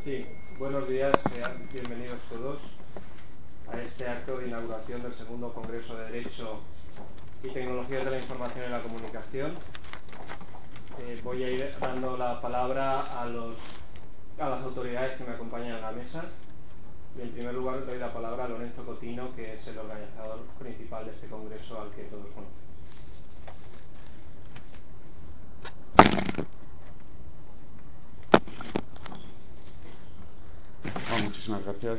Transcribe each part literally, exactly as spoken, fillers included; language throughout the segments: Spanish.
Sí, buenos días, sean bienvenidos todos a este acto de inauguración del segundo Congreso de Derecho y Tecnologías de la Información y la Comunicación. Eh, voy a ir dando la palabra a, los, a las autoridades que me acompañan en la mesa. Y en primer lugar doy la palabra a Lorenzo Cotino, que es el organizador principal de este Congreso al que todos conocen. Oh, muchísimas gracias.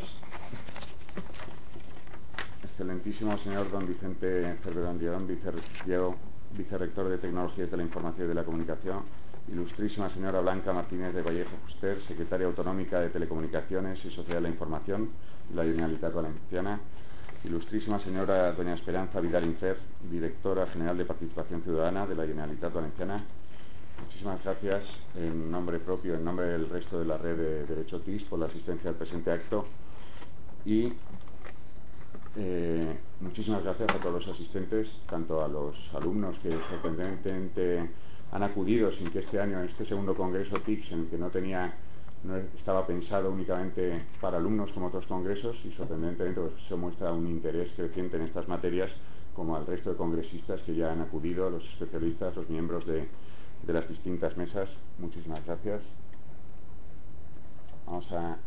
Excelentísimo señor don Vicente Cervera Andrión, vicerrector de Tecnologías de la Información y de la Comunicación. Ilustrísima señora Blanca Martínez de Vallejo Fuster, secretaria autonómica de Telecomunicaciones y Sociedad de la Información de la Generalitat Valenciana. Ilustrísima señora doña Esperanza Vidal Infer, directora general de Participación Ciudadana de la Generalitat Valenciana. Muchísimas gracias en nombre propio, en nombre del resto de la red de Derecho T I S por la asistencia al presente acto y eh, muchísimas gracias a todos los asistentes, tanto a los alumnos que sorprendentemente han acudido sin que este año, en este segundo congreso T I C S, en el que no tenía, no estaba pensado únicamente para alumnos como otros congresos, y sorprendentemente pues, se muestra un interés creciente en estas materias, como al resto de congresistas que ya han acudido, los especialistas, los miembros de de las distintas mesas. Muchísimas gracias. Vamos a...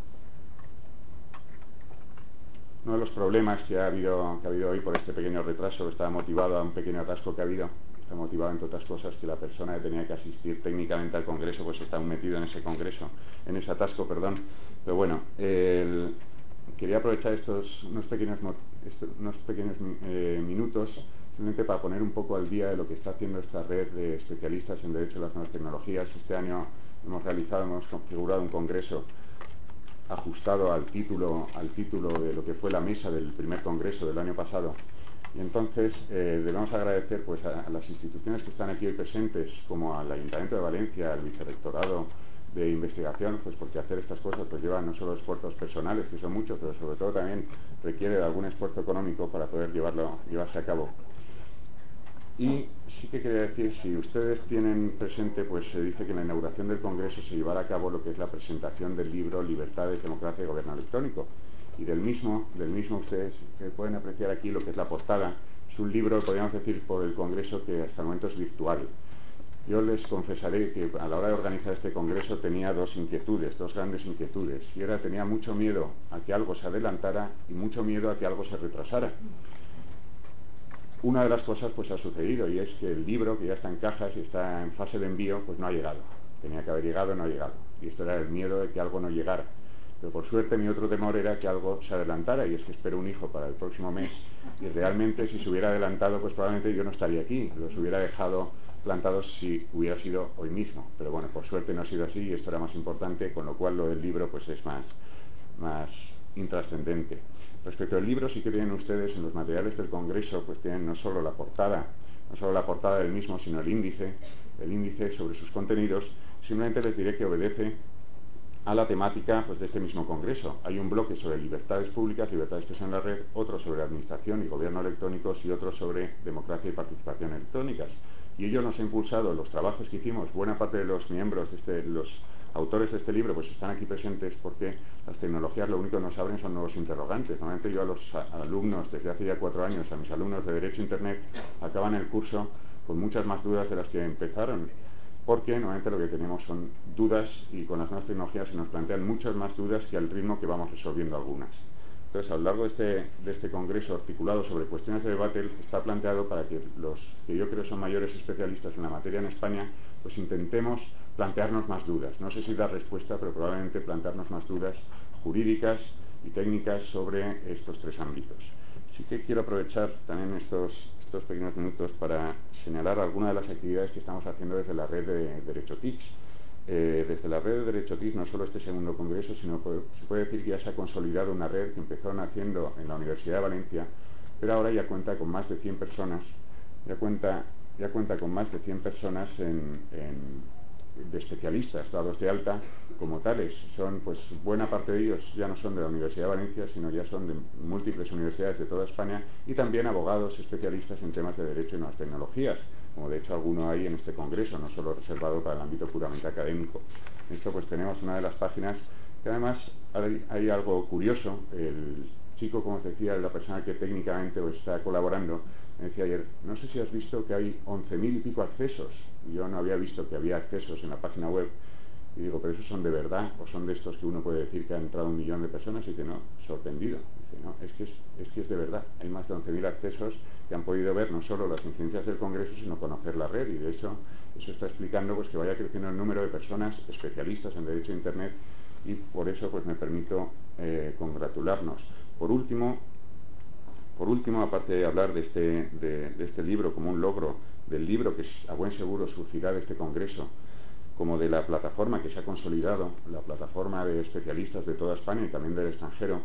Uno de los problemas que ha habido, que ha habido hoy por este pequeño retraso está motivado a un pequeño atasco que ha habido. Está motivado, entre otras cosas, que la persona que tenía que asistir técnicamente al congreso pues está metido en ese congreso, en ese atasco, perdón. Pero bueno, el... quería aprovechar estos unos pequeños, estos, unos pequeños eh, minutos simplemente para poner un poco al día de lo que está haciendo esta red de especialistas en Derecho de las Nuevas Tecnologías. Este año hemos realizado, hemos configurado un congreso ajustado al título, al título de lo que fue la mesa del primer congreso del año pasado. Y entonces eh, debemos agradecer pues, a, a las instituciones que están aquí hoy presentes, como al Ayuntamiento de Valencia, al Vicerrectorado de Investigación, pues porque hacer estas cosas pues lleva no solo esfuerzos personales, que son muchos, pero sobre todo también requiere de algún esfuerzo económico para poder llevarlo, llevarse a cabo. Y sí que quería decir, si ustedes tienen presente, pues se dice que en la inauguración del Congreso se llevará a cabo lo que es la presentación del libro Libertades, Democracia y Gobierno Electrónico. Y del mismo, del mismo ustedes pueden apreciar aquí lo que es la portada. Es un libro, podríamos decir, por el Congreso que hasta el momento es virtual. Yo les confesaré que a la hora de organizar este Congreso tenía dos inquietudes, dos grandes inquietudes. Y era, tenía mucho miedo a que algo se adelantara y mucho miedo a que algo se retrasara. Una de las cosas pues ha sucedido, y es que el libro, que ya está en cajas y está en fase de envío, pues no ha llegado. Tenía que haber llegado, no ha llegado. Y esto era el miedo de que algo no llegara. Pero por suerte mi otro temor era que algo se adelantara, y es que espero un hijo para el próximo mes, y realmente si se hubiera adelantado pues probablemente yo no estaría aquí, los hubiera dejado plantados si hubiera sido hoy mismo. Pero bueno, por suerte no ha sido así y esto era más importante, con lo cual lo del libro pues es más, más intrascendente. Respecto al libro, sí que tienen ustedes en los materiales del Congreso, pues tienen no solo la portada, no solo la portada del mismo, sino el índice, el índice sobre sus contenidos. Simplemente les diré que obedece a la temática pues, de este mismo Congreso. Hay un bloque sobre libertades públicas, libertades que son en la red, otro sobre administración y gobierno electrónicos y otro sobre democracia y participación electrónicas. Y ello nos ha impulsado los trabajos que hicimos. Buena parte de los miembros de este, los autores de este libro pues están aquí presentes porque las tecnologías lo único que nos abren son nuevos interrogantes. Normalmente yo a los a, alumnos, desde hace ya cuatro años, a mis alumnos de Derecho Internet, acaban el curso con muchas más dudas de las que empezaron, porque normalmente lo que tenemos son dudas, y con las nuevas tecnologías se nos plantean muchas más dudas que al ritmo que vamos resolviendo algunas. Entonces, a lo largo de este, de este congreso articulado sobre cuestiones de debate, está planteado para que los que yo creo son mayores especialistas en la materia en España, pues intentemos plantearnos más dudas. No sé si dar respuesta, pero probablemente plantearnos más dudas jurídicas y técnicas sobre estos tres ámbitos. Sí que quiero aprovechar también estos, estos pequeños minutos para señalar algunas de las actividades que estamos haciendo desde la red de Derecho T I C S. Eh, desde la red de Derecho T I C S, no solo este segundo congreso, sino que se puede decir que ya se ha consolidado una red que empezó naciendo en la Universidad de Valencia, pero ahora ya cuenta con más de cien personas, ya cuenta, ya cuenta con más de cien personas en, en, de especialistas dados de alta como tales. Son, pues, buena parte de ellos ya no son de la Universidad de Valencia, sino ya son de múltiples universidades de toda España, y también abogados especialistas en temas de derecho y nuevas tecnologías, como de hecho alguno hay en este congreso, no solo reservado para el ámbito puramente académico. En esto pues tenemos una de las páginas Que además hay, hay algo curioso. El chico, como os decía, la persona que técnicamente os está colaborando, me decía ayer, no sé si has visto que hay once mil y pico accesos. Yo no había visto que había accesos en la página web. Y digo, ¿pero esos son de verdad o son de estos que uno puede decir que ha entrado un millón de personas? Y dice, no, sorprendido. Dice, no, es que es, es que es de verdad. Hay más de once mil accesos que han podido ver no solo las incidencias del Congreso, sino conocer la red. Y de hecho, eso está explicando pues que vaya creciendo el número de personas especialistas en Derecho a Internet, y por eso pues me permito eh, congratularnos. Por último, por último, aparte de hablar de este, de, de este libro como un logro, del libro que a buen seguro surgirá de este Congreso, como de la plataforma que se ha consolidado, la plataforma de especialistas de toda España y también del extranjero,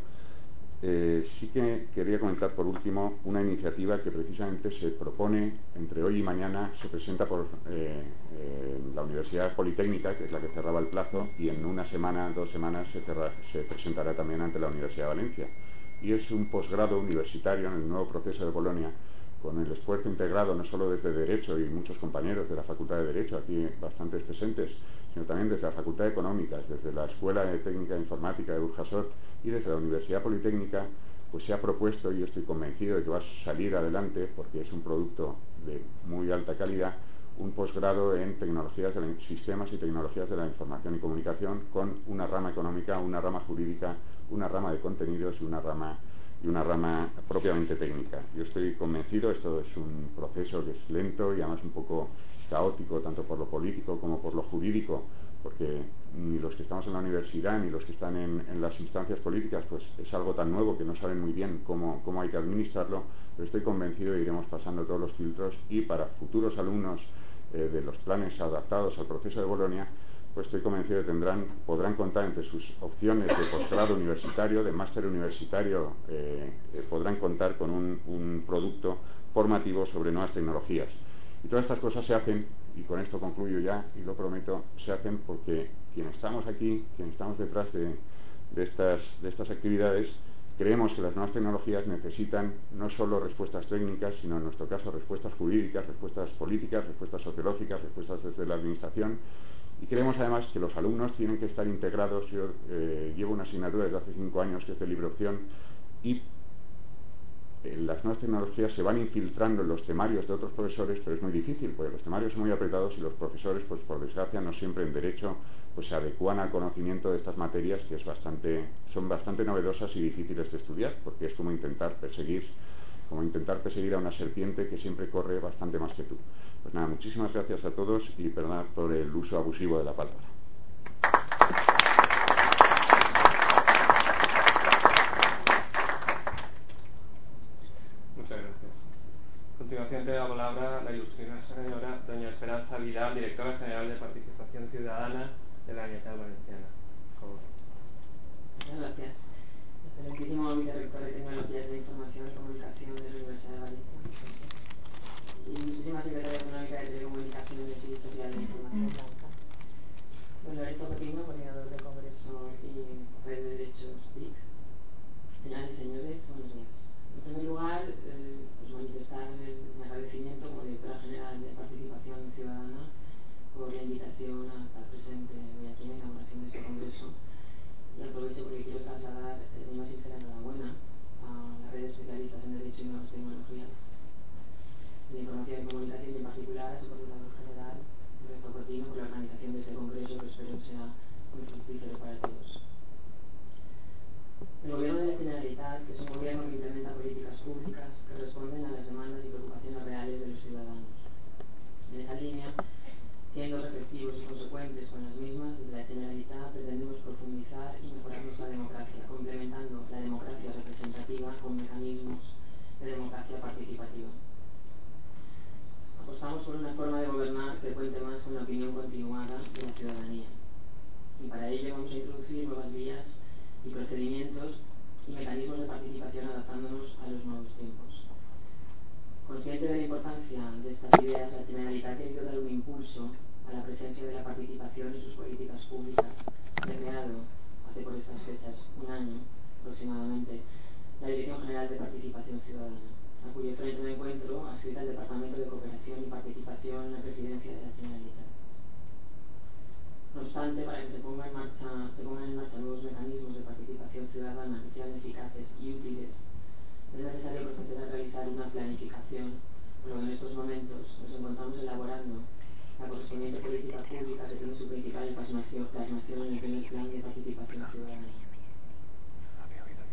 eh, sí que quería comentar por último una iniciativa que precisamente se propone entre hoy y mañana, se presenta por eh, eh, la Universidad Politécnica, que es la que cerraba el plazo, y en una semana, dos semanas se, cerra, se presentará también ante la Universidad de Valencia. Y es un posgrado universitario en el nuevo proceso de Bolonia, con el esfuerzo integrado no solo desde Derecho y muchos compañeros de la Facultad de Derecho, aquí bastantes presentes, sino también desde la Facultad de Económicas, desde la Escuela de Técnica de Informática de Burjasot y desde la Universidad Politécnica, pues se ha propuesto, y yo estoy convencido de que va a salir adelante, porque es un producto de muy alta calidad, un posgrado en tecnologías de la, sistemas y tecnologías de la información y comunicación, con una rama económica, una rama jurídica, una rama de contenidos y una rama y una rama propiamente técnica. Yo estoy convencido, esto es un proceso que es lento y además un poco caótico, tanto por lo político como por lo jurídico, porque ni los que estamos en la universidad ni los que están en, en las instancias políticas, pues es algo tan nuevo que no saben muy bien cómo, cómo hay que administrarlo, pero estoy convencido de que iremos pasando todos los filtros, y para futuros alumnos eh, de los planes adaptados al proceso de Bolonia, pues estoy convencido de que tendrán, podrán contar entre sus opciones de posgrado universitario, de máster universitario, eh, eh, podrán contar con un, un producto formativo sobre nuevas tecnologías. Y todas estas cosas se hacen, y con esto concluyo ya, y lo prometo, se hacen porque quienes estamos aquí, quienes estamos detrás de, de, estas, de estas actividades, creemos que las nuevas tecnologías necesitan no solo respuestas técnicas, sino en nuestro caso respuestas jurídicas, respuestas políticas, respuestas sociológicas, respuestas desde la administración. Y creemos además que los alumnos tienen que estar integrados. Yo eh, llevo una asignatura desde hace cinco años que es de libre opción, y eh, las nuevas tecnologías se van infiltrando en los temarios de otros profesores, pero es muy difícil porque los temarios son muy apretados y los profesores, pues por desgracia, no siempre en Derecho pues se adecuan al conocimiento de estas materias, que es bastante, son bastante novedosas y difíciles de estudiar, porque es como intentar perseguir como intentar perseguir a una serpiente que siempre corre bastante más que tú. Pues nada, muchísimas gracias a todos y perdonad por el uso abusivo de la palabra. Muchas gracias. A continuación tiene la palabra la ilustrísima señora doña Esperanza Vidal, directora general de Participación Ciudadana de la Universidad Valenciana. Por favor. Muchas gracias. Excelentísimo vicerrector de Tecnologías de Información y Comunicación de la Universidad de Valencia, y muchísima secretaria económica de Telecomunicaciones y Sociedad de Información. Don Lorenzo Cotino, coordinador del Congreso y Red de Derechos T I C. Señoras y señores, buenos días. En primer lugar, eh, pues manifestar el, mi agradecimiento como directora general de Participación Ciudadana por la invitación a estar presente hoy aquí en la inauguración de este Congreso. Y aprovecho porque quiero trasladar eh, una sincera enhorabuena a la red de especialistas en Derecho y Nuevas Tecnologías de Información y Comunicación, y en particular a su coordinador general, Lorenzo Cotino, por la organización de este congreso, que espero sea muy fructífero para todos. El Gobierno de la Generalitat, que es un gobierno que implementa políticas públicas que responden a las demandas y preocupaciones reales de los ciudadanos. En esa línea, siendo receptivos y consecuentes con las mismas, desde la Generalitat pretendemos profundizar y mejorar nuestra democracia, complementando la democracia representativa con mecanismos de democracia participativa. Apostamos por una forma de gobernar que cuente más con la opinión continuada de la ciudadanía. Y para ello vamos a introducir nuevas vías y procedimientos y mecanismos de participación adaptándonos a los nuevos tiempos. Consciente de la importancia de estas ideas, la Generalitat ha querido dar un impulso a la presencia de la participación y sus políticas públicas. Ha creado, hace por estas fechas, un año aproximadamente, la Dirección General de Participación Ciudadana, a cuyo frente me encuentro adscrita al Departamento de Cooperación y Participación en la Presidencia de la Generalitat. No obstante, para que se pongan en marcha, se pongan en marcha nuevos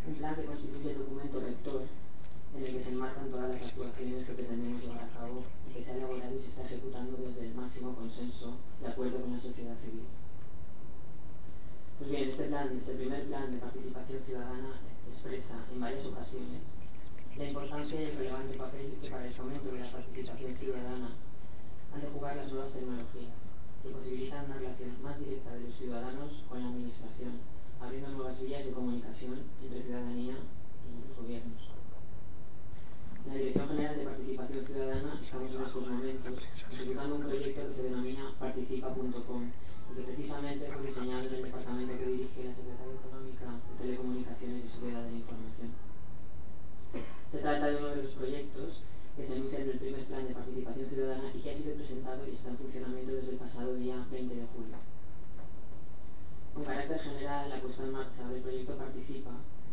Un plan que constituye el documento rector en el que se enmarcan todas las actuaciones que pretendemos llevar a cabo y que se ha elaborado y se está ejecutando desde el máximo consenso de acuerdo con la sociedad civil. Pues bien, este plan, este primer plan de participación ciudadana expresa en varias ocasiones la importancia y el relevante papel que para el fomento de la participación ciudadana han de jugar las nuevas tecnologías, que posibilitan una relación más directa de los ciudadanos con la administración, abriendo nuevas vías de comunicación entre ciudadanía y los gobiernos. En la Dirección General de Participación Ciudadana estamos en estos momentos ejecutando un proyecto que se denomina participa punto com y que precisamente fue diseñado en el departamento que dirige la Secretaría Autonómica de Telecomunicaciones y Seguridad de la Información. Se trata de uno de los proyectos que se anuncia en el primer plan de participación ciudadana y que ha sido presentado y está en funcionamiento desde el pasado día veinte de julio. Con carácter general, la puesta en marcha del proyecto Participa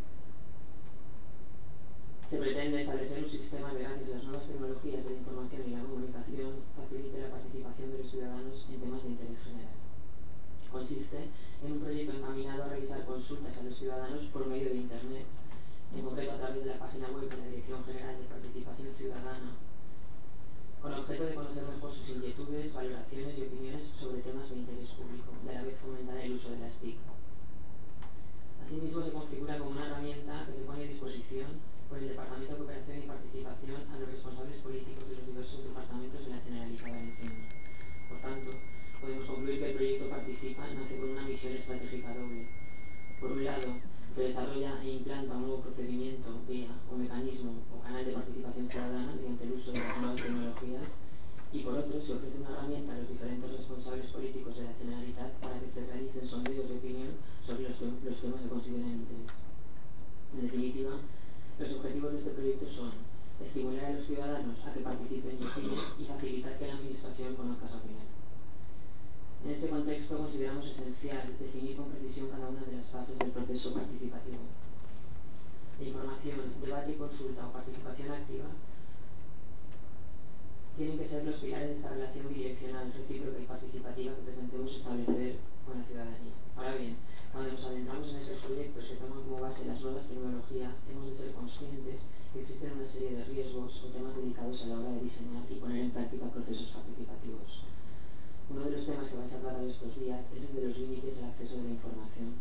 se pretende establecer un sistema que, gracias a las nuevas tecnologías de la información y la comunicación, facilite la participación de los ciudadanos en temas de interés general. Consiste en un proyecto encaminado a realizar consultas a los ciudadanos por medio de Internet, en concreto a través de la página web de la Dirección General de Participación Ciudadana, con objeto de conocer mejor sus inquietudes, valoraciones y opiniones sobre temas de interés público y a la vez fomentar el uso de las T I C. Asimismo, se configura como una herramienta que se pone a disposición por el Departamento de Cooperación y Participación a los responsables políticos de los diversos departamentos de la Generalitat Valenciana. Por tanto, podemos concluir que el proyecto Participa nace con una misión estratégica doble. Por un lado, se desarrolla e implanta un nuevo procedimiento, vía o mecanismo o canal de participación ciudadana mediante el uso de las nuevas tecnologías, y por otro, se ofrece una herramienta a los diferentes responsables políticos de la Generalitat para que se realicen sondeos de opinión sobre los, los temas que consideren de interés. En definitiva, los objetivos de este proyecto son estimular a los ciudadanos a que participen y opinen y facilitar que la Administración conozca su opinión. En este contexto consideramos esencial definir con precisión cada una de las fases del proceso participativo. La información, debate y consulta o participación activa tienen que ser los pilares de esta relación bidireccional, recíproca y participativa que pretendemos establecer con la ciudadanía. Ahora bien, cuando nos adentramos en estos proyectos que toman como base las nuevas tecnologías, hemos de ser conscientes que existen una serie de riesgos o temas delicados a la hora de diseñar y poner en práctica procesos participativos. Uno de los temas que va a ser tratado estos días es el de los límites al acceso de la información.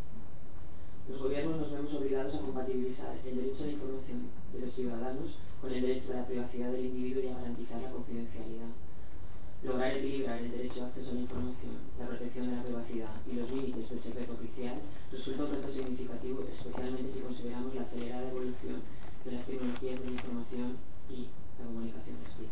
Los gobiernos nos vemos obligados a compatibilizar el derecho a la información de los ciudadanos con el derecho a la privacidad del individuo y a garantizar la confidencialidad. Lograr equilibrar el derecho de acceso a la información, la protección de la privacidad y los límites del secreto oficial resulta un reto significativo, especialmente si consideramos la acelerada evolución de las tecnologías de la información y la comunicación, las T I C.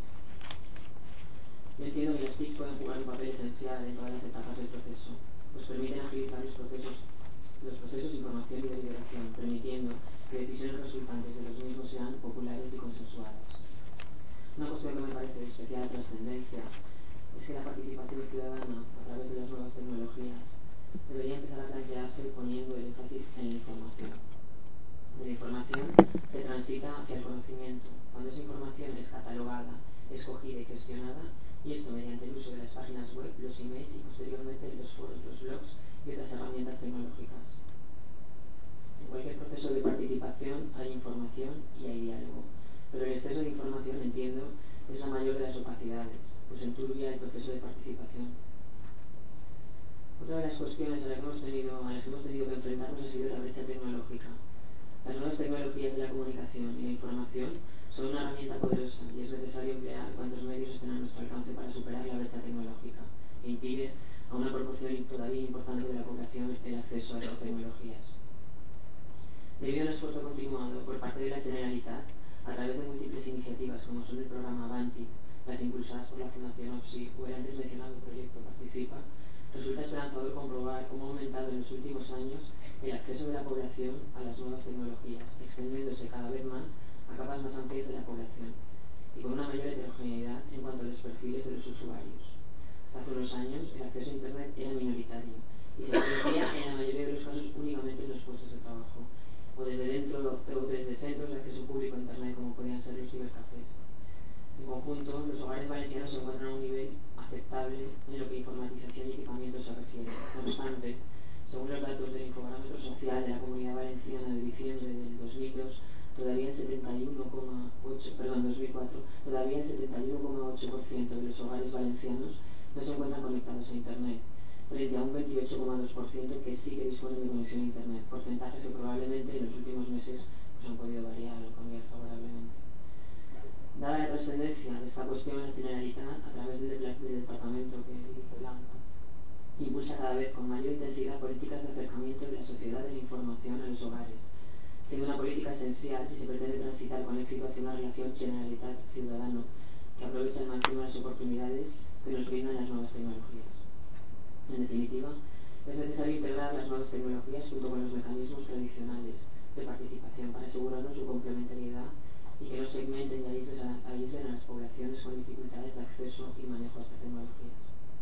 Yo entiendo que las T I C pueden jugar un papel esencial en todas las etapas del proceso, pues permiten agilizar los procesos, los procesos de información y deliberación, permitiendo que decisiones resultantes de los mismos sean populares y consensuadas. Una cuestión que me parece de especial trascendencia es que la participación ciudadana a través de las nuevas tecnologías debería empezar a plantearse poniendo el énfasis en la información. De la información se transita hacia el conocimiento, cuando esa información es catalogada, escogida y gestionada, y esto mediante el uso de las páginas web, los emails y posteriormente los foros, los blogs y otras herramientas tecnológicas. En cualquier proceso de participación hay información y hay diálogo, pero el exceso de información, entiendo, es la mayor de las opacidades, pues enturbia el proceso de participación. Otra de las cuestiones a las que hemos tenido, a las que hemos tenido que enfrentarnos ha sido la brecha tecnológica. Las nuevas tecnologías de la comunicación y la información son una herramienta poderosa y es necesario emplear cuantos medios estén a nuestro alcance para superar la brecha tecnológica, que impide a una proporción todavía importante de la población el acceso a estas tecnologías. Debido a un esfuerzo continuado por parte de la Generalitat, a través de múltiples iniciativas como son el programa Avanti, las impulsadas por la Fundación OPSI o el antes mencionado proyecto Participa, resulta esperanzador comprobar cómo ha aumentado en los últimos años el acceso de la población a las nuevas tecnologías, extendiéndose cada vez más a capas más amplias de la población y con una mayor heterogeneidad en cuanto a los perfiles de los usuarios. Hasta hace unos años el acceso a Internet era minoritario y se producía en la mayoría de los casos únicamente en los puestos de trabajo o desde dentro o desde centros de acceso público a Internet como podían ser los cibercafés. En conjunto, los hogares valencianos se encuentran a un nivel aceptable en lo que a informatización y equipamiento se refiere. No obstante, según los datos del Infobarómetro Social de la Comunidad Valenciana, Valenciana de diciembre del dos mil dos, todavía el setenta y uno coma ocho, perdón, dos mil cuatro, todavía el setenta y uno coma ocho por ciento de los hogares valencianos no se encuentran conectados a Internet, frente a un veintiocho coma dos por ciento que sí que disponen de conexión a Internet, porcentajes que probablemente en los últimos meses pues, han podido variar o cambiar favorablemente. Dada la trascendencia de esta cuestión, la Generalitat, a través del, del departamento que dirige Blanca, impulsa cada vez con mayor intensidad políticas de acercamiento de la sociedad de la información a los hogares, siendo una política esencial si se pretende transitar con éxito hacia una relación Generalitat-ciudadano que aproveche al máximo las oportunidades que nos brindan las nuevas tecnologías. En definitiva, es necesario integrar las nuevas tecnologías junto con los mecanismos tradicionales de participación para asegurarnos su complementariedad y que no segmenten y aíslen a, aíslen a las poblaciones con dificultades de acceso y manejo a estas tecnologías.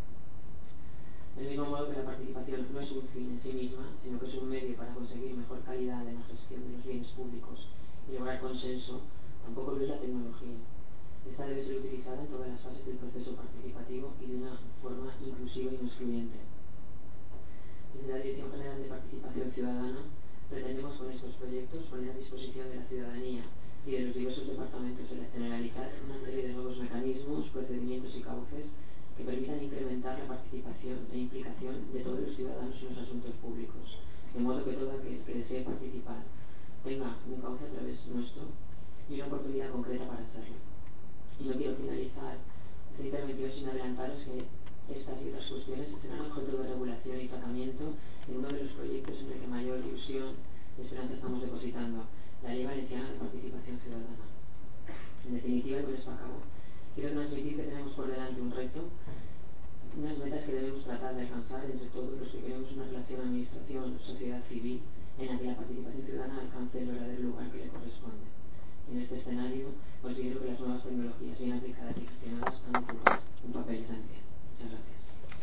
Del mismo modo que la participación no es un fin en sí misma, sino que es un medio para conseguir mejor calidad en la gestión de los bienes públicos y lograr consenso, tampoco lo es la tecnología. Esta debe ser utilizada en todas las fases del proceso participativo y de una forma inclusiva y no excluyente. Desde la Dirección General de Participación Ciudadana, pretendemos con estos proyectos poner a disposición de la ciudadanía y de los diversos departamentos de la Generalitat una serie de nuevos mecanismos, procedimientos y cauces que permitan incrementar la participación e implicación de todos los ciudadanos en los asuntos públicos, de modo que todo aquel que desee participar tenga un cauce a través nuestro y una oportunidad concreta para hacerlo. Y no quiero finalizar esta intervención sin adelantaros que estas y otras cuestiones serán objeto de regulación y tratamiento en uno de los proyectos en el que mayor ilusión y esperanza estamos depositando, la Ley Valenciana de Participación Ciudadana. En definitiva, y con esto acabo, quiero transmitir que tenemos por delante un reto, unas metas que debemos tratar de alcanzar entre todos los que queremos una relación administración-sociedad civil en la que la participación ciudadana alcance el verdadero lugar que le corresponde. En este escenario, considero que las nuevas tecnologías bien aplicadas y gestionadas han de jugar un papel esencial. Muchas gracias.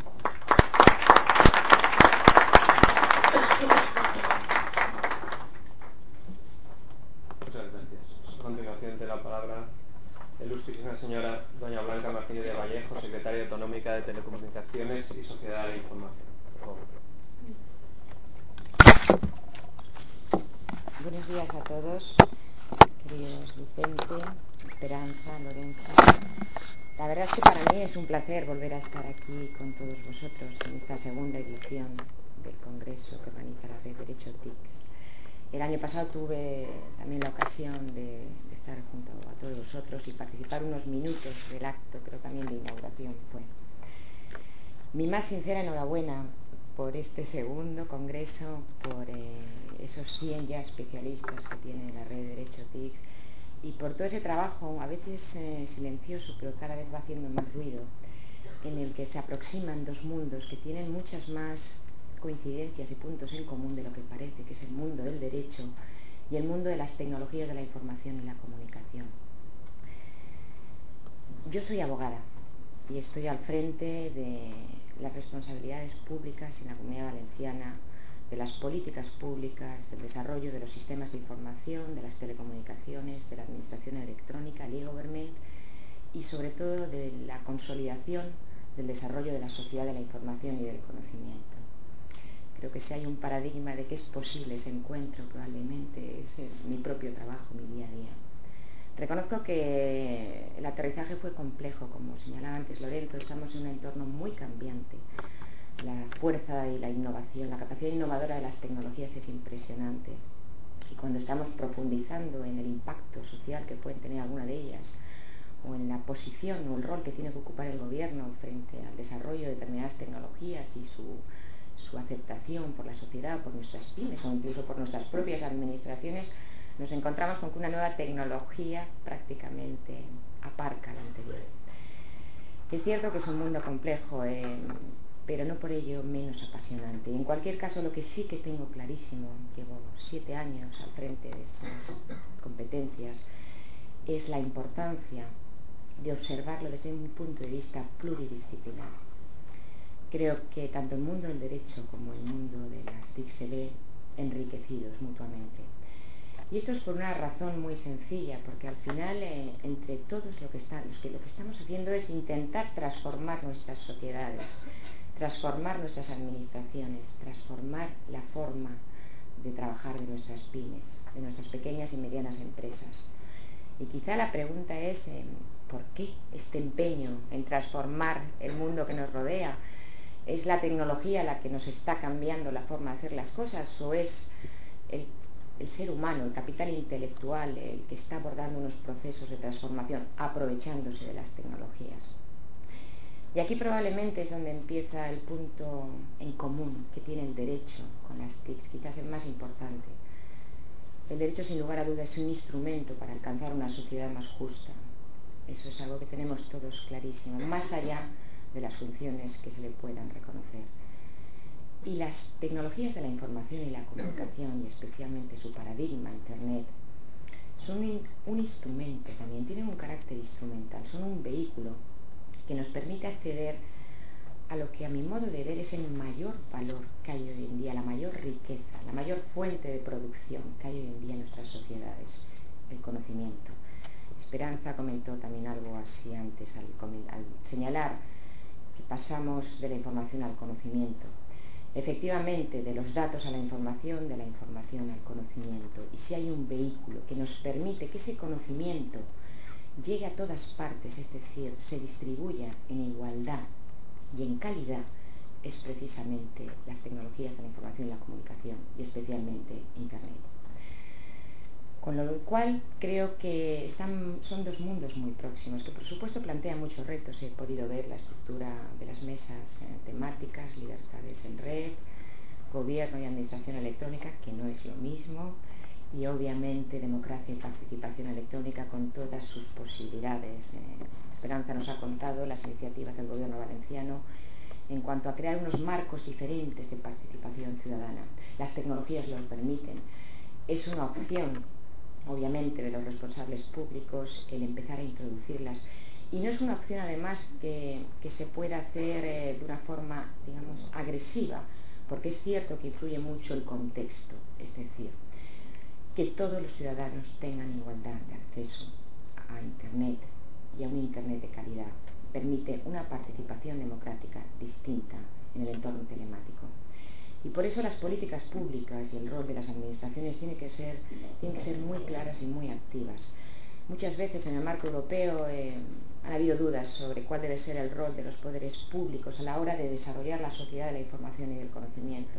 Muchas gracias. A continuación de la palabra la ilustrísima señora doña Blanca Martínez de Vallejo, secretaria autonómica de Telecomunicaciones y Sociedad de la Información. Por favor. Buenos días a todos, queridos Vicente, Esperanza, Lorenzo. La verdad es que para mí es un placer volver a estar aquí con todos vosotros en esta segunda edición del Congreso que organiza la Red Derecho T I C S. El año pasado tuve también la ocasión de, de estar junto a todos vosotros y participar unos minutos del acto, pero también de inauguración fue. Mi más sincera enhorabuena por este segundo congreso, por eh, esos cien ya especialistas que tiene la Red de Derecho T I C S y por todo ese trabajo, a veces eh, silencioso, pero cada vez va haciendo más ruido, en el que se aproximan dos mundos que tienen muchas más coincidencias y puntos en común de lo que parece, que es el mundo del derecho y el mundo de las tecnologías de la información y la comunicación. Yo soy abogada y estoy al frente de las responsabilidades públicas en la Comunidad Valenciana, de las políticas públicas, del desarrollo de los sistemas de información, de las telecomunicaciones, de la administración electrónica, el e-government y sobre todo de la consolidación del desarrollo de la sociedad de la información y del conocimiento. Creo que si hay un paradigma de que es posible ese encuentro, probablemente es mi propio trabajo, mi día a día. Reconozco que el aterrizaje fue complejo, como señalaba antes Lorenzo, estamos en un entorno muy cambiante. La fuerza y la innovación, la capacidad innovadora de las tecnologías es impresionante. Y cuando estamos profundizando en el impacto social que pueden tener alguna de ellas, o en la posición o el rol que tiene que ocupar el gobierno frente al desarrollo de determinadas tecnologías y su su aceptación por la sociedad, por nuestras pymes o incluso por nuestras propias administraciones, nos encontramos con que una nueva tecnología prácticamente aparca la anterior. Es cierto que es un mundo complejo, eh, pero no por ello menos apasionante. Y en cualquier caso, lo que sí que tengo clarísimo, llevo siete años al frente de estas competencias, es la importancia de observarlo desde un punto de vista pluridisciplinar. Creo que tanto el mundo del derecho como el mundo de las T I C se ven enriquecidos mutuamente. Y esto es por una razón muy sencilla, porque al final, eh, entre todos lo que, está, los que, lo que estamos haciendo es intentar transformar nuestras sociedades, transformar nuestras administraciones, transformar la forma de trabajar de nuestras pymes, de nuestras pequeñas y medianas empresas. Y quizá la pregunta es eh, ¿por qué este empeño en transformar el mundo que nos rodea? ¿Es la tecnología la que nos está cambiando la forma de hacer las cosas o es el, el ser humano, el capital intelectual, el que está abordando unos procesos de transformación aprovechándose de las tecnologías? Y aquí probablemente es donde empieza el punto en común que tiene el derecho con las T I Cs, quizás el más importante. El derecho, sin lugar a dudas, es un instrumento para alcanzar una sociedad más justa. Eso es algo que tenemos todos clarísimo, más allá de las funciones que se le puedan reconocer. Y las tecnologías de la información y la comunicación, y especialmente su paradigma, Internet, son un, un instrumento también, tienen un carácter instrumental, son un vehículo que nos permite acceder a lo que a mi modo de ver es el mayor valor que hay hoy en día, la mayor riqueza, la mayor fuente de producción que hay hoy en día en nuestras sociedades, el conocimiento. Esperanza comentó también algo así antes al, al señalar que pasamos de la información al conocimiento. Efectivamente, de los datos a la información, de la información al conocimiento. Y si hay un vehículo que nos permite que ese conocimiento llegue a todas partes, es decir, se distribuya en igualdad y en calidad, es precisamente las tecnologías de la información y la comunicación, y especialmente Internet. Con lo cual creo que están, son dos mundos muy próximos, que por supuesto plantean muchos retos. He podido ver la estructura de las mesas eh, temáticas, libertades en red, gobierno y administración electrónica, que no es lo mismo, y obviamente democracia y participación electrónica con todas sus posibilidades. Eh, Esperanza nos ha contado las iniciativas del gobierno valenciano en cuanto a crear unos marcos diferentes de participación ciudadana. Las tecnologías lo permiten. Es una opción, obviamente, de los responsables públicos el empezar a introducirlas. Y no es una opción, además, que, que se pueda hacer eh, de una forma, digamos, agresiva, porque es cierto que influye mucho el contexto, es decir, que todos los ciudadanos tengan igualdad de acceso a Internet y a un Internet de calidad. Permite una participación democrática distinta en el entorno telemático. Y por eso las políticas públicas y el rol de las administraciones tienen que ser, tienen que ser muy claras y muy activas. Muchas veces en el marco europeo eh, han habido dudas sobre cuál debe ser el rol de los poderes públicos a la hora de desarrollar la sociedad de la información y del conocimiento.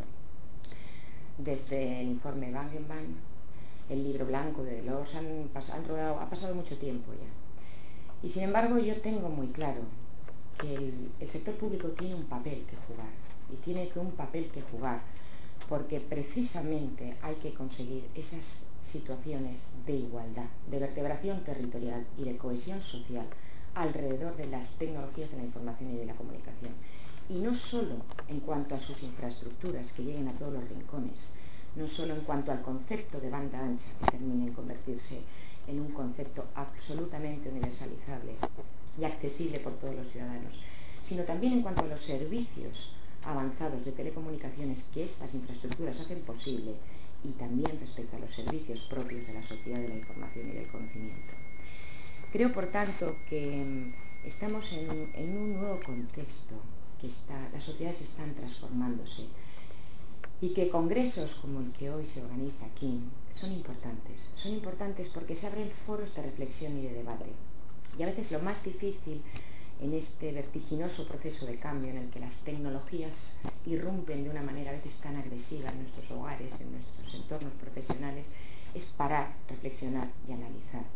Desde el informe Wangenband, el libro blanco de Delors, han, han rodado, ha pasado mucho tiempo ya. Y sin embargo yo tengo muy claro que el, el sector público tiene un papel que jugar, y tiene que un papel que jugar, porque precisamente hay que conseguir esas situaciones de igualdad, de vertebración territorial y de cohesión social alrededor de las tecnologías de la información y de la comunicación. Y no solo en cuanto a sus infraestructuras que lleguen a todos los rincones, no solo en cuanto al concepto de banda ancha que termine en convertirse en un concepto absolutamente universalizable y accesible por todos los ciudadanos, sino también en cuanto a los servicios avanzados de telecomunicaciones que estas infraestructuras hacen posible, y también respecto a los servicios propios de la sociedad de la información y del conocimiento. Creo, por tanto, que estamos en, en un nuevo contexto, que está, las sociedades están transformándose, y que congresos como el que hoy se organiza aquí son importantes. Son importantes porque se abren foros de reflexión y de debate. Y a veces lo más difícil en este vertiginoso proceso de cambio en el que las tecnologías irrumpen de una manera a veces tan agresiva en nuestros hogares, en nuestros entornos profesionales, es parar, reflexionar y analizar.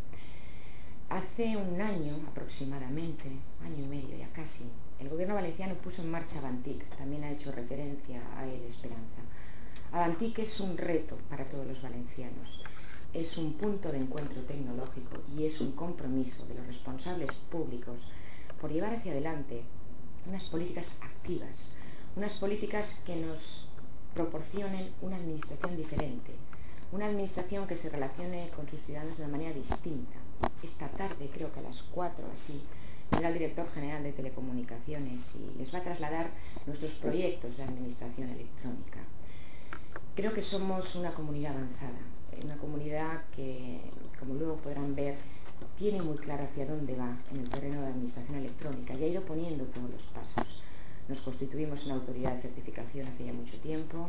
Hace un año aproximadamente, año y medio ya casi, el gobierno valenciano puso en marcha Avantic. También ha hecho referencia a él Esperanza. Avantic es un reto para todos los valencianos. Es un punto de encuentro tecnológico y es un compromiso de los responsables públicos por llevar hacia adelante unas políticas activas, unas políticas que nos proporcionen una administración diferente, una administración que se relacione con sus ciudadanos de una manera distinta. Esta tarde, creo que a las cuatro así, vendrá el director general de Telecomunicaciones y les va a trasladar nuestros proyectos de administración electrónica. Creo que somos una comunidad avanzada, una comunidad que, como luego podrán ver, tiene muy claro hacia dónde va en el terreno de la administración electrónica y ha ido poniendo todos los pasos. Nos constituimos en autoridad de certificación hace ya mucho tiempo,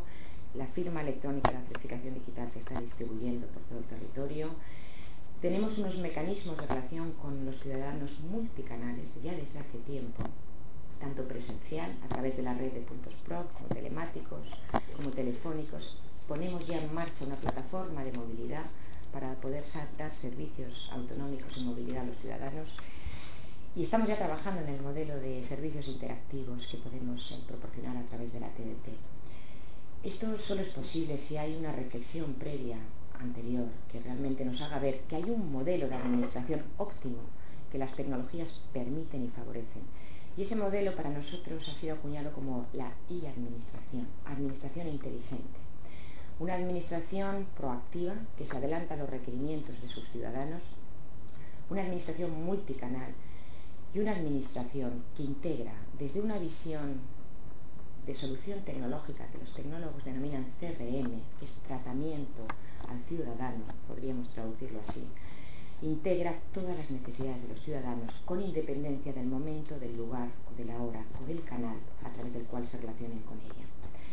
la firma electrónica de la certificación digital se está distribuyendo por todo el territorio. Tenemos unos mecanismos de relación con los ciudadanos multicanales ya desde hace tiempo, tanto presencial, a través de la red de puntos P R O C, como telemáticos, como telefónicos. Ponemos ya en marcha una plataforma de movilidad para poder dar servicios autonómicos en movilidad a los ciudadanos. Y estamos ya trabajando en el modelo de servicios interactivos que podemos eh, proporcionar a través de la T D T. Esto solo es posible si hay una reflexión previa, anterior, que realmente nos haga ver que hay un modelo de administración óptimo que las tecnologías permiten y favorecen. Y ese modelo para nosotros ha sido acuñado como la e-administración, administración inteligente. Una administración proactiva que se adelanta a los requerimientos de sus ciudadanos, una administración multicanal y una administración que integra desde una visión de solución tecnológica que los tecnólogos denominan C R M, que es tratamiento al ciudadano, podríamos traducirlo así, integra todas las necesidades de los ciudadanos con independencia del momento, del lugar o de la hora o del canal a través del cual se relacionen con ella.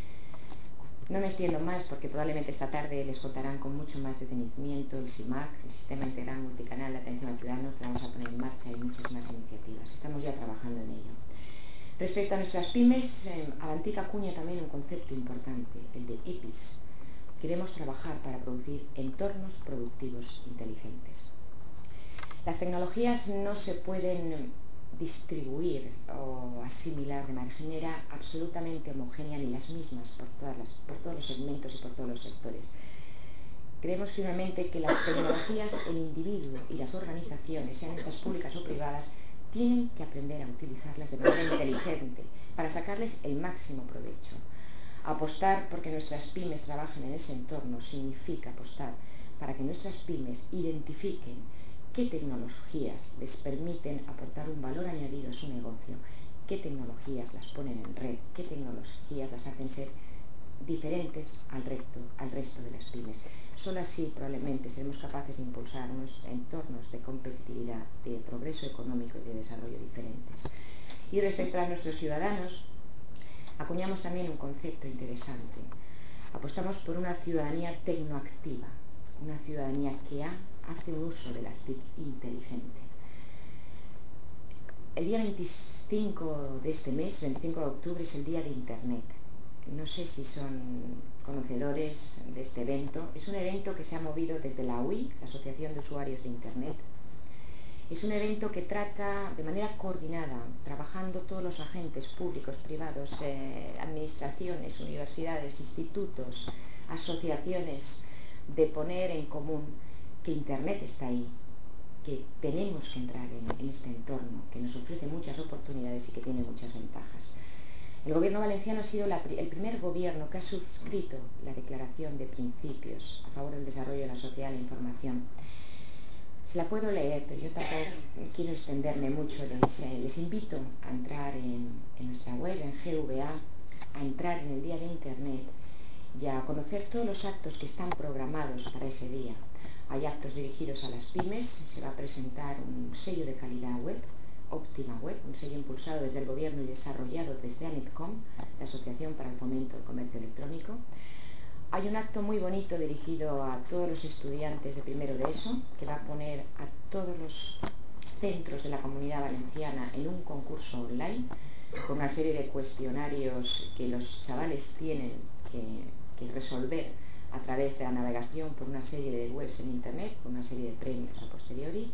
No me extiendo más porque probablemente esta tarde les contarán con mucho más detenimiento el S I M A C, el Sistema Integral Multicanal de Atención al Ciudadano, que vamos a poner en marcha y muchas más iniciativas. Estamos ya trabajando en ello. Respecto a nuestras pymes, eh, Avantic acuña también un concepto importante, el de E P I S. Queremos trabajar para producir entornos productivos inteligentes. Las tecnologías no se pueden distribuir o asimilar de manera absolutamente homogénea ni las mismas por, todas las, por todos los segmentos y por todos los sectores. Creemos firmemente que las tecnologías, el individuo y las organizaciones, sean estas públicas o privadas, tienen que aprender a utilizarlas de manera inteligente para sacarles el máximo provecho. Apostar porque nuestras pymes trabajen en ese entorno significa apostar para que nuestras pymes identifiquen qué tecnologías les permiten aportar un valor añadido a su negocio, qué tecnologías las ponen en red, qué tecnologías las hacen ser diferentes al resto, al resto de las pymes. Solo así probablemente seremos capaces de impulsar unos entornos de competitividad, de progreso económico y de desarrollo diferentes. Y respecto a nuestros ciudadanos, acuñamos también un concepto interesante. Apostamos por una ciudadanía tecnoactiva, una ciudadanía que ha, hace un uso de las T I C inteligente. El día veinticinco de este mes, veinticinco de octubre, es el día de Internet. No sé si son conocedores de este evento. Es un evento que se ha movido desde la U I, la Asociación de Usuarios de Internet. Es un evento que trata de manera coordinada, trabajando todos los agentes públicos, privados, eh, administraciones, universidades, institutos, asociaciones, de poner en común que Internet está ahí, que tenemos que entrar en, en este entorno, que nos ofrece muchas oportunidades y que tiene muchas ventajas. El gobierno valenciano ha sido la, el primer gobierno que ha suscrito la declaración de principios a favor del desarrollo de la sociedad y la información. Se la puedo leer, pero yo tampoco quiero extenderme mucho. Les, les invito a entrar en, en nuestra web, en G V A, a entrar en el Día de Internet y a conocer todos los actos que están programados para ese día. Hay actos dirigidos a las pymes, se va a presentar un sello de calidad web, Óptima Web, un sello impulsado desde el gobierno y desarrollado desde ANITCOM, la Asociación para el Fomento del Comercio Electrónico. Hay un acto muy bonito dirigido a todos los estudiantes de primero de ESO, que va a poner a todos los centros de la Comunidad Valenciana en un concurso online, con una serie de cuestionarios que los chavales tienen que, que resolver a través de la navegación por una serie de webs en Internet, con una serie de premios a posteriori.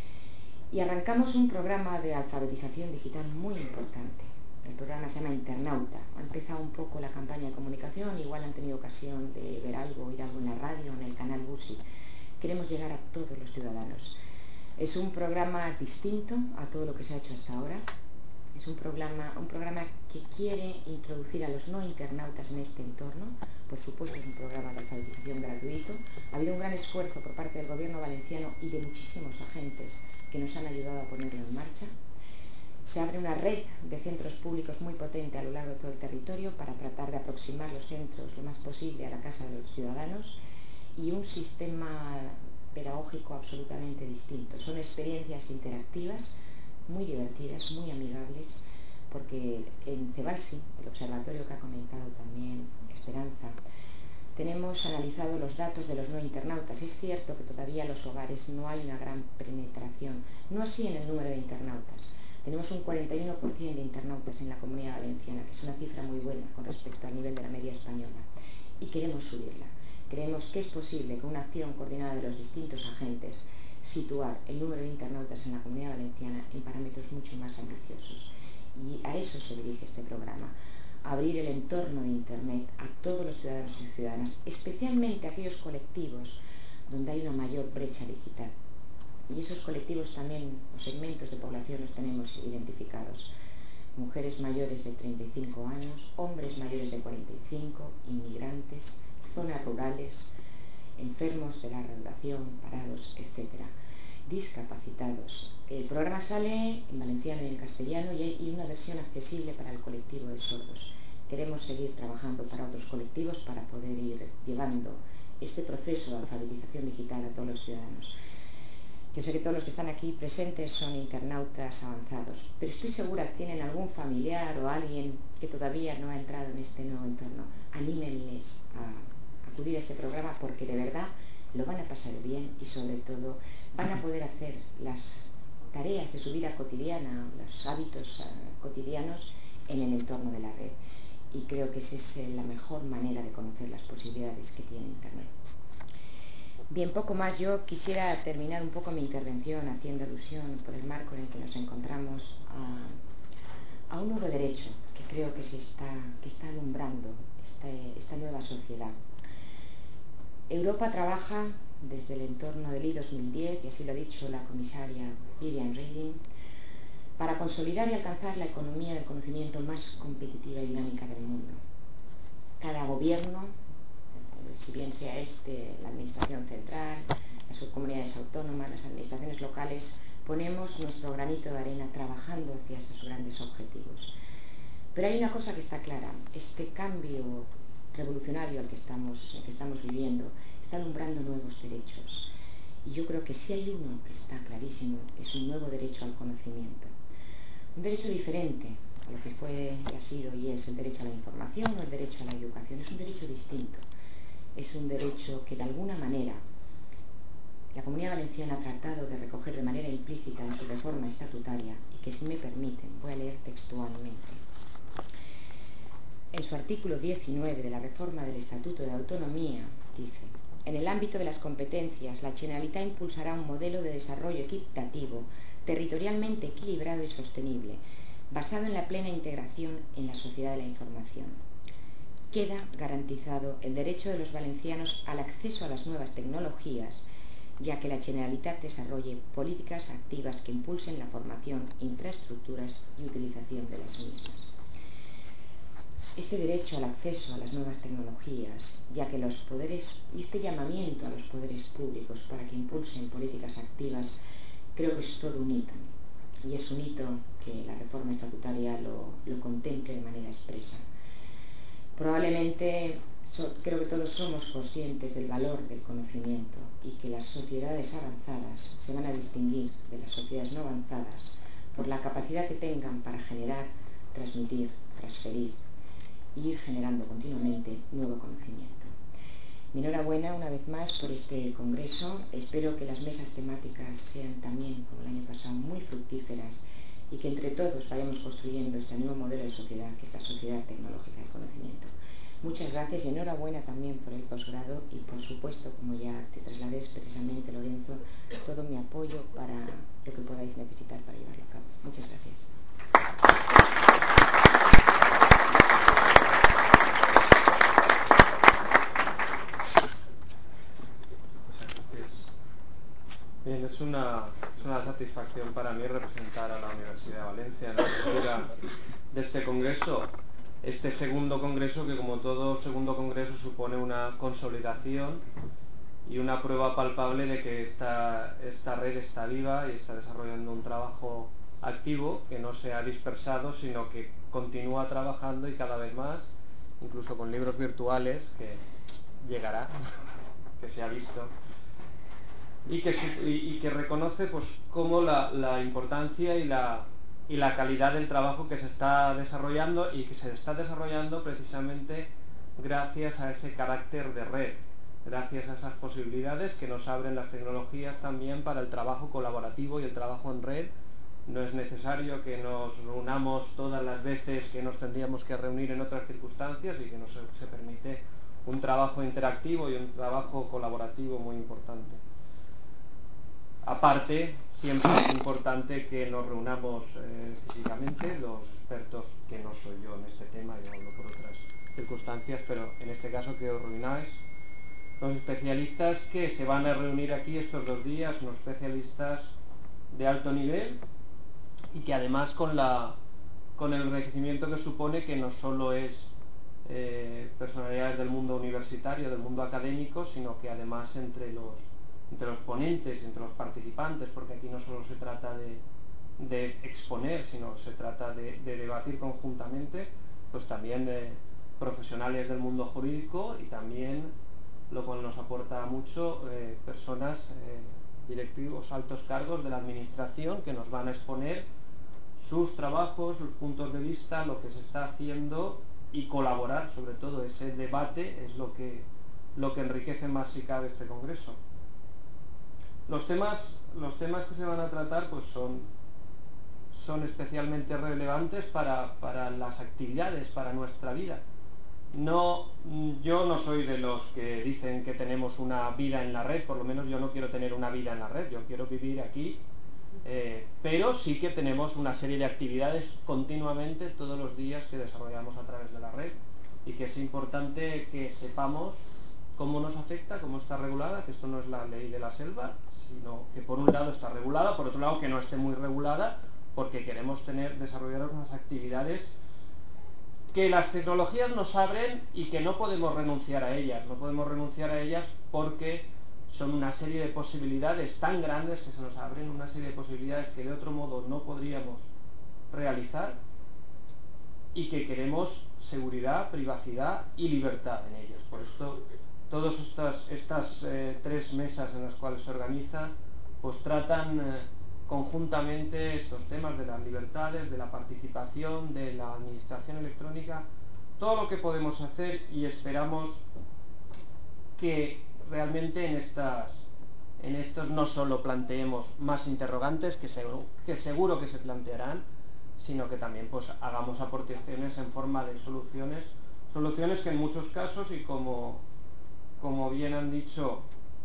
Y arrancamos un programa de alfabetización digital muy importante. El programa se llama Internauta. Ha empezado un poco la campaña de comunicación, igual han tenido ocasión de ver algo, oír algo en la radio, en el canal Busi. Queremos llegar a todos los ciudadanos. Es un programa distinto a todo lo que se ha hecho hasta ahora. Es un programa, un programa que quiere introducir a los no internautas en este entorno. Por supuesto, es un programa de alfabetización gratuito. Ha habido un gran esfuerzo por parte del gobierno valenciano y de muchísimos agentes que nos han ayudado a ponerlo en marcha. Se abre una red de centros públicos muy potente a lo largo de todo el territorio para tratar de aproximar los centros lo más posible a la casa de los ciudadanos, y un sistema pedagógico absolutamente distinto. Son experiencias interactivas muy divertidas, muy amigables, porque en Cebalsi, el observatorio que ha comentado también Esperanza, tenemos analizado los datos de los no internautas. Es cierto que todavía en los hogares no hay una gran penetración, no así en el número de internautas. Tenemos un cuarenta y uno por ciento de internautas en la Comunidad Valenciana, que es una cifra muy buena con respecto al nivel de la media española, y queremos subirla. Creemos que es posible, con una acción coordinada de los distintos agentes, situar el número de internautas en la Comunidad Valenciana en parámetros mucho más ambiciosos. Y a eso se dirige este programa. Abrir el entorno de Internet a todos los ciudadanos y ciudadanas, especialmente a aquellos colectivos donde hay una mayor brecha digital. Y esos colectivos también, o segmentos de población, los tenemos identificados. Mujeres mayores de treinta y cinco años, hombres mayores de cuarenta y cinco, inmigrantes, zonas rurales, enfermos de larga duración, parados, etcétera, discapacitados. El programa sale en valenciano y en castellano y hay una versión accesible para el colectivo de sordos. Queremos seguir trabajando para otros colectivos para poder ir llevando este proceso de alfabetización digital a todos los ciudadanos. Yo sé que todos los que están aquí presentes son internautas avanzados, pero estoy segura que tienen algún familiar o alguien que todavía no ha entrado en este nuevo entorno. Anímenles a acudir a este programa porque de verdad lo van a pasar bien y sobre todo van a poder hacer las tareas de su vida cotidiana, los hábitos uh, cotidianos en el entorno de la red. Y creo que esa es la mejor manera de conocer las posibilidades que tiene Internet. Bien, poco más. Yo quisiera terminar un poco mi intervención haciendo alusión por el marco en el que nos encontramos a, a un nuevo derecho que creo que se está, que está alumbrando este, esta nueva sociedad. Europa trabaja desde el entorno del I dos mil diez, y así lo ha dicho la comisaria Viviane Reding, para consolidar y alcanzar la economía del conocimiento más competitiva y dinámica del mundo. Cada gobierno, si bien sea este, la administración central, las subcomunidades autónomas, las administraciones locales, ponemos nuestro granito de arena trabajando hacia esos grandes objetivos. Pero hay una cosa que está clara: este cambio revolucionario al que estamos, al que estamos viviendo está alumbrando nuevos derechos. Y yo creo que si hay uno que está clarísimo, es un nuevo derecho al conocimiento. Un derecho diferente a lo que fue y ha sido y es el derecho a la información o el derecho a la educación. Es un derecho distinto. Es un derecho que de alguna manera la Comunidad Valenciana ha tratado de recoger de manera implícita en su reforma estatutaria y que, si me permiten, voy a leer textualmente. En su artículo diecinueve de la reforma del Estatuto de Autonomía dice: en el ámbito de las competencias, la Generalitat impulsará un modelo de desarrollo equitativo, territorialmente equilibrado y sostenible, basado en la plena integración en la sociedad de la información. Queda garantizado el derecho de los valencianos al acceso a las nuevas tecnologías, ya que la Generalitat desarrolle políticas activas que impulsen la formación, infraestructuras y utilización de las mismas. Este derecho al acceso a las nuevas tecnologías, ya que los poderes, y este llamamiento a los poderes públicos para que impulsen políticas activas, creo que es todo un hito. Y es un hito que la reforma estatutaria lo, lo contemple de manera expresa. Probablemente so, creo que todos somos conscientes del valor del conocimiento y que las sociedades avanzadas se van a distinguir de las sociedades no avanzadas por la capacidad que tengan para generar, transmitir, transferir y ir generando continuamente nuevo conocimiento. Mi enhorabuena una vez más por este congreso. Espero que las mesas temáticas sean también, como el año pasado, muy fructíferas y que entre todos vayamos construyendo este nuevo modelo de sociedad, que es la sociedad tecnológica del conocimiento. Muchas gracias y enhorabuena también por el posgrado y, por supuesto, como ya te trasladé expresamente, Lorenzo, todo mi apoyo para lo que podáis necesitar para llevarlo a cabo. Muchas gracias. Bien, es una, es una satisfacción para mí representar a la Universidad de Valencia en la apertura de este congreso, este segundo congreso que, como todo segundo congreso, supone una consolidación y una prueba palpable de que esta, esta red está viva y está desarrollando un trabajo activo que no se ha dispersado, sino que continúa trabajando y cada vez más, incluso con libros virtuales, que llegará, que se ha visto. Y que, y, y que reconoce pues cómo la, la importancia y la, y la calidad del trabajo que se está desarrollando y que se está desarrollando precisamente gracias a ese carácter de red, gracias a esas posibilidades que nos abren las tecnologías también para el trabajo colaborativo y el trabajo en red. No es necesario que nos reunamos todas las veces que nos tendríamos que reunir en otras circunstancias, y que nos se permite un trabajo interactivo y un trabajo colaborativo muy importante. Aparte, siempre es importante que nos reunamos eh, físicamente, los expertos, que no soy yo en este tema, yo hablo por otras circunstancias, pero en este caso que os reunáis, los especialistas que se van a reunir aquí estos dos días, unos especialistas de alto nivel, y que además con la con el enriquecimiento que supone, que no solo es eh, personalidades del mundo universitario, del mundo académico, sino que además entre los entre los ponentes, entre los participantes, porque aquí no solo se trata de, de exponer, sino se trata de, de debatir conjuntamente, pues también de profesionales del mundo jurídico, y también, lo cual nos aporta mucho, eh, personas, eh, directivos, altos cargos de la administración, que nos van a exponer sus trabajos, sus puntos de vista, lo que se está haciendo, y colaborar. Sobre todo ese debate es lo que, lo que enriquece más si cabe este congreso. Los temas, los temas que se van a tratar pues son, son especialmente relevantes para, para las actividades, para nuestra vida. No, yo no soy de los que dicen que tenemos una vida en la red, por lo menos yo no quiero tener una vida en la red, yo quiero vivir aquí, eh, pero sí que tenemos una serie de actividades continuamente todos los días que desarrollamos a través de la red, y que es importante que sepamos cómo nos afecta, cómo está regulada, que esto no es la ley de la selva, sino que por un lado está regulada, por otro lado que no esté muy regulada, porque queremos tener, desarrollar unas actividades que las tecnologías nos abren y que no podemos renunciar a ellas, no podemos renunciar a ellas porque son una serie de posibilidades tan grandes que se nos abren, una serie de posibilidades que de otro modo no podríamos realizar, y que queremos seguridad, privacidad y libertad en ellas. Por esto, todas estas, estas eh, tres mesas en las cuales se organiza, pues tratan eh, conjuntamente estos temas de las libertades, de la participación, de la administración electrónica, todo lo que podemos hacer, y esperamos que realmente en estas en estos no solo planteemos más interrogantes, que seguro que, seguro que se plantearán, sino que también pues hagamos aportaciones en forma de soluciones, soluciones que en muchos casos, y como, como bien han dicho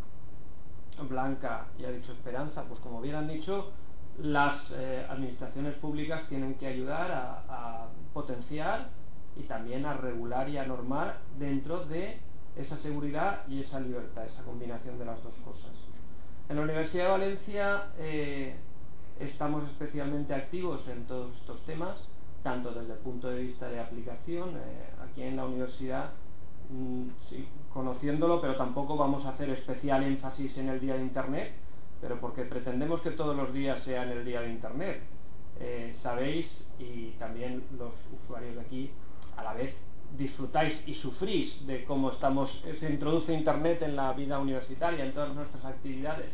Blanca y ha dicho Esperanza, pues como bien han dicho, las eh, administraciones públicas tienen que ayudar a, a potenciar y también a regular y a normar dentro de esa seguridad y esa libertad, esa combinación de las dos cosas. En la Universidad de Valencia eh, estamos especialmente activos en todos estos temas, tanto desde el punto de vista de aplicación, eh, aquí en la universidad, mmm, sí, conociéndolo, pero tampoco vamos a hacer especial énfasis en el día de Internet, pero porque pretendemos que todos los días sean el día de Internet. Eh, sabéis, y también los usuarios de aquí a la vez disfrutáis y sufrís de cómo estamos, se introduce Internet en la vida universitaria, en todas nuestras actividades.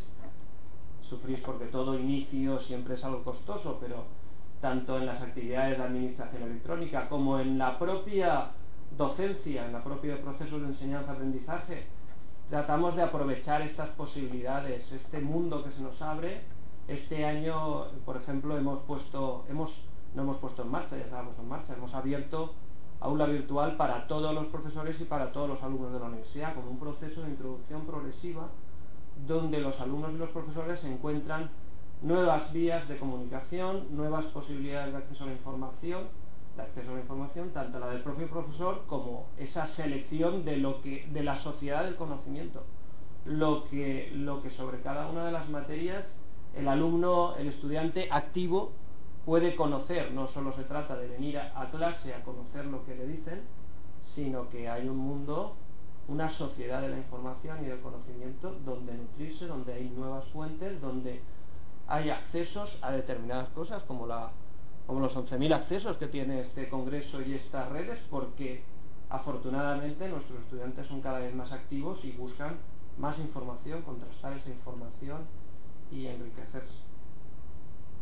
Sufrís porque todo inicio siempre es algo costoso, pero tanto en las actividades de administración electrónica como en la propia docencia, en el propio proceso de enseñanza-aprendizaje, tratamos de aprovechar estas posibilidades, este mundo que se nos abre. Este año, por ejemplo, hemos puesto, hemos, no hemos puesto en marcha, ya estábamos en marcha, hemos abierto aula virtual para todos los profesores y para todos los alumnos de la universidad, como un proceso de introducción progresiva, donde los alumnos y los profesores encuentran nuevas vías de comunicación, nuevas posibilidades de acceso a la información, de acceso a la información, tanto la del propio profesor como esa selección de lo que, de la sociedad del conocimiento, lo que, lo que sobre cada una de las materias el alumno, el estudiante activo puede conocer. No solo se trata de venir a, a clase a conocer lo que le dicen, sino que hay un mundo, una sociedad de la información y del conocimiento donde nutrirse, donde hay nuevas fuentes, donde hay accesos a determinadas cosas, como, la, como los once mil accesos que tiene este congreso y estas redes, porque afortunadamente nuestros estudiantes son cada vez más activos y buscan más información, contrastar esa información y enriquecerse.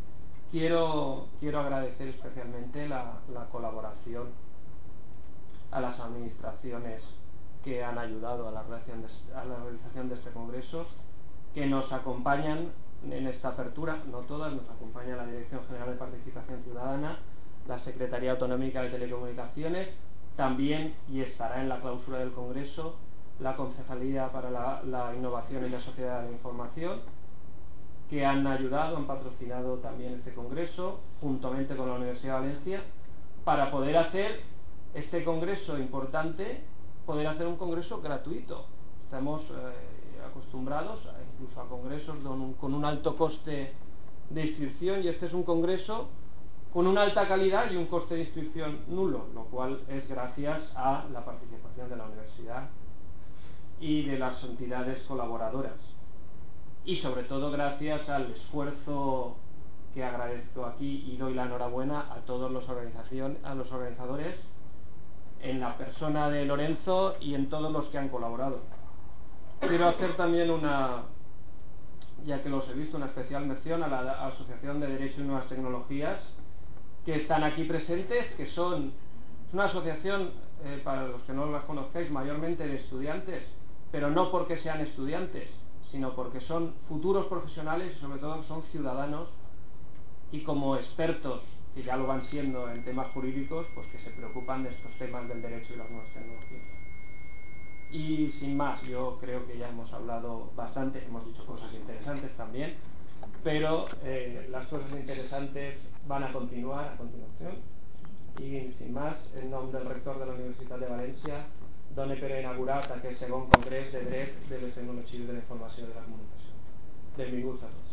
Quiero, quiero agradecer especialmente la, la colaboración a las administraciones que han ayudado a la realización de, a la realización de este congreso, que nos acompañan en esta apertura, no todas, nos acompaña la Dirección General de Participación Ciudadana, la Secretaría Autonómica de Telecomunicaciones, también, y estará en la clausura del Congreso, la Concejalía para la, la Innovación en la Sociedad de la Información, que han ayudado, han patrocinado también este Congreso, juntamente con la Universidad de Valencia, para poder hacer este Congreso importante, poder hacer un Congreso gratuito. Estamos eh, acostumbrados a, incluso a congresos don, con un alto coste de inscripción, y este es un Congreso con una alta calidad y un coste de inscripción nulo, lo cual es gracias a la participación de la universidad y de las entidades colaboradoras, y sobre todo gracias al esfuerzo que agradezco aquí y doy la enhorabuena a todos los organización, a los organizadores, en la persona de Lorenzo y en todos los que han colaborado. Quiero hacer también una, ya que los he visto, una especial mención a la Asociación de Derecho y Nuevas Tecnologías, que están aquí presentes, que son es una asociación, eh, para los que no las conozcáis, mayormente de estudiantes, pero no porque sean estudiantes, sino porque son futuros profesionales y sobre todo son ciudadanos, y como expertos, que ya lo van siendo en temas jurídicos, pues que se preocupan de estos temas del derecho y las nuevas tecnologías. Y sin más, yo creo que ya hemos hablado bastante, hemos dicho cosas interesantes también, pero eh, las cosas interesantes van a continuar a continuación. Y sin más, en nom del rector de la Universitat de València, done per inaugurat aquest segon congrés de dret de les tecnologies de la informació i de la comunicació. Benvinguts a tots.